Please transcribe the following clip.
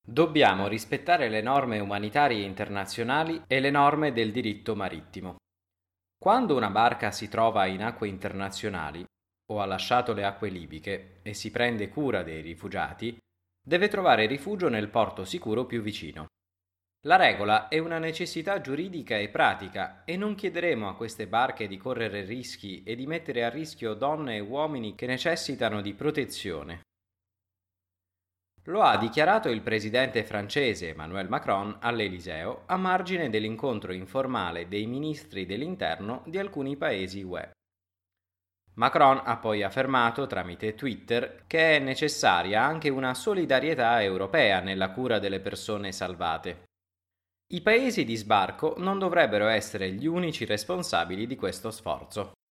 Dobbiamo rispettare le norme umanitarie internazionali e le norme del diritto marittimo. Quando una barca si trova in acque internazionali o ha lasciato le acque libiche e si prende cura dei rifugiati, deve trovare rifugio nel porto sicuro più vicino. La regola è una necessità giuridica e pratica e non chiederemo a queste barche di correre rischi e di mettere a rischio donne e uomini che necessitano di protezione. Lo ha dichiarato il presidente francese Emmanuel Macron all'Eliseo a margine dell'incontro informale dei ministri dell'interno di alcuni paesi UE. Macron ha poi affermato tramite Twitter che è necessaria anche una solidarietà europea nella cura delle persone salvate. I paesi di sbarco non dovrebbero essere gli unici responsabili di questo sforzo.